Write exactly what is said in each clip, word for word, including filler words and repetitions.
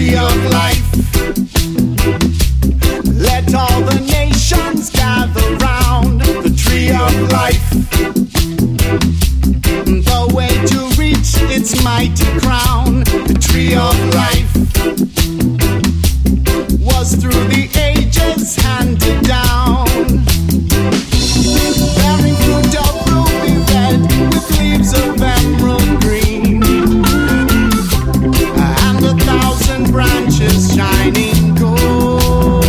tree of life. Let all the nations gather round the tree of life. The way to reach its mighty crown, the tree of life, was through the ages handed down, bearing fruit of ruby red with leaves of emerald green, and a thousand branches shining gold.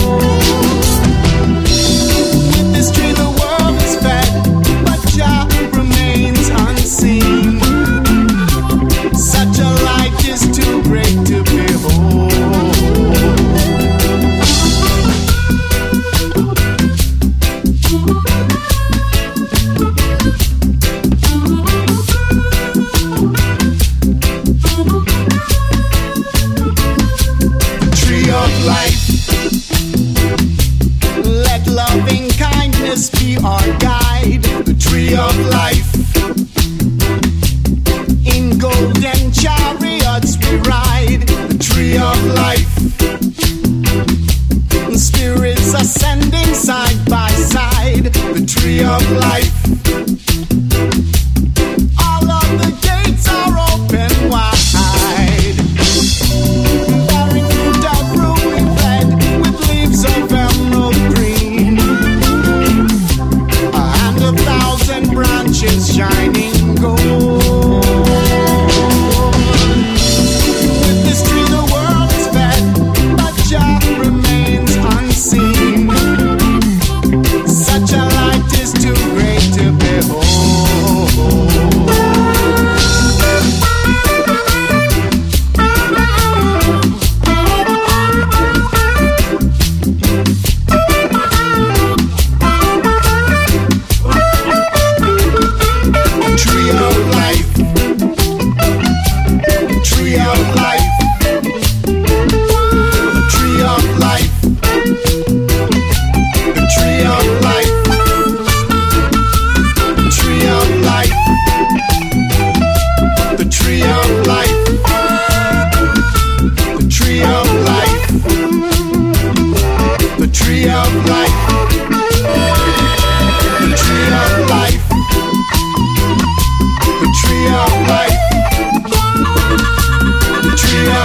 With this tree the world is fed, but Jah remains unseen. Such a light is too great to behold. Tree of life, let loving kindness be our guide. The tree of life, in golden chariots we ride. The tree of life, spirits ascending side by side. The tree of life, all of the gates are open wide, bearing fruit of ruby red with leaves of emerald green, and a thousand branches shining gold. With this tree the world is fed, but Jah remains unseen. Such a light is too great to behold. Tree of life, tree of life, the tree of life, the tree of life, the tree of life, the tree of life, the tree of life, the tree of life, the tree of life, the tree of life, the tree of